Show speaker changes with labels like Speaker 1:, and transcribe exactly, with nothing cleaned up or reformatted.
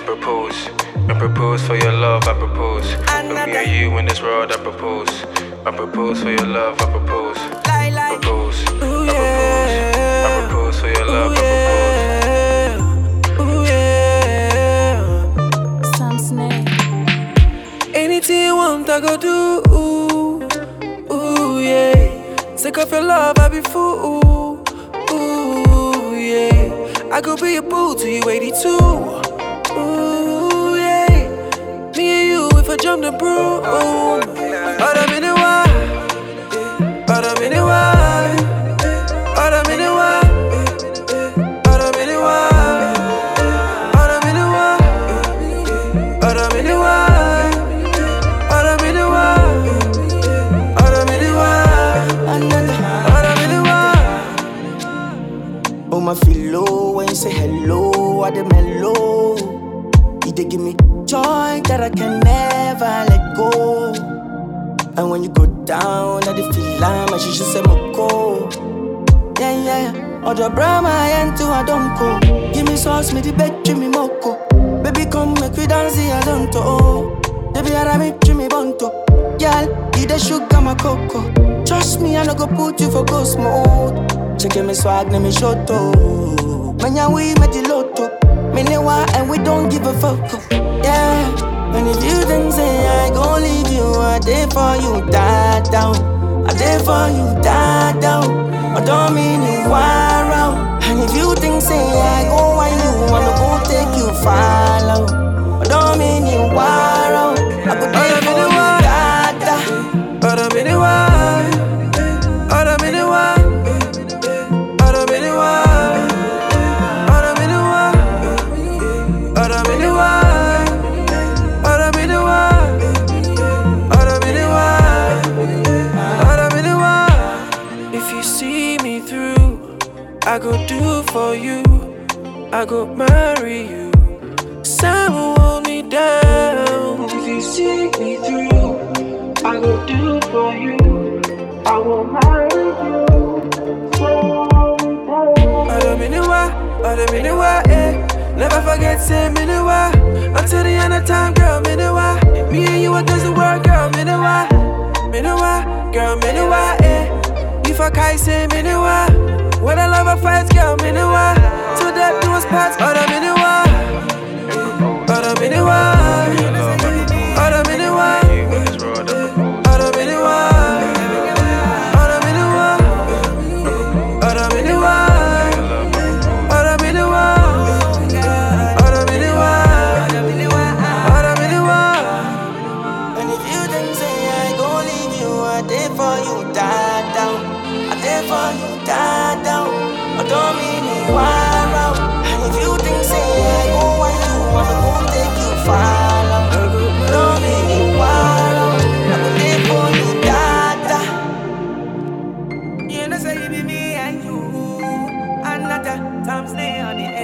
Speaker 1: propose. I propose for your love, I propose. For me and you in this world, I propose. I propose for your love, I propose. Propose, I propose. I propose for your love, I propose.
Speaker 2: Ooh yeah. Sam Snake. Anything you want, I go do. Ooh, ooh yeah. Sick of your love, I be fool. Ooh yeah. I could be a boo till you eighty-two. Ooh yeah. Me and you if I jump the broom. But I'm in the wild. But I'm in the wild. But I'm in the wild. But I'm in the wild. But I'm in the wild. But I'm in the wild. But I'm in the wild. But I'm in the wild. But I'm in the wild.
Speaker 3: Oh, my feel low when you say hello, I the mellow. You they give me joy that I can never let go. And when you go down, I the feel like my she should say moko. Yeah, yeah, yeah. Other Brahma and two I don't go. Give me sauce, me the bed, give me moko. Baby, come make we dance, I don't know. Baby, I me, me bonto. Girl, eat the sugar, my cocoa. Trust me, I no go put you for ghost mode. Check me swag, me shoto. Manya we met the lotto. Me newa and we don't give a fuck. Yeah. And if you think say I gon' leave you, I there for you, die down. I there for you, die down. I don't mean you wild out. And if you think say I gon' want you, I no go take you far out. I don't mean you wild out. I go there for you, die down.
Speaker 2: But I'm in the wild. But I'm in the wild. But I'm in the wild. But I'm in the wild. But I'm in the wild. I go do for you, I go marry you. Someone hold me down. If you see me through, I go do for you, I will marry you. But I'm in the way, but I'm in the way, eh. Never forget, say me the way. Until the end of time, girl, me the way. Me and you, what does the work, girl, me the way. Me the way, girl, me the way, eh. If I can't say me the way. When I love a fight, girl, I'm in the wild. To death do us parts, but I'm in the wild. But I'm in the wild. But I'm in the wild. But I'm in the wild. But I'm in the wild. But I'm in the wild. But I'm in the wild. But I'm in the wild. But I'm in the wild.
Speaker 3: And if you think say I gon' leave you, I there for you, die down. I there for you, die down. I don't mean it wild out. And if you think say I go want you, I go take you far out. I don't mean it wild out. I go there for you, die down.
Speaker 2: You know say you be me and you. Another time stay on the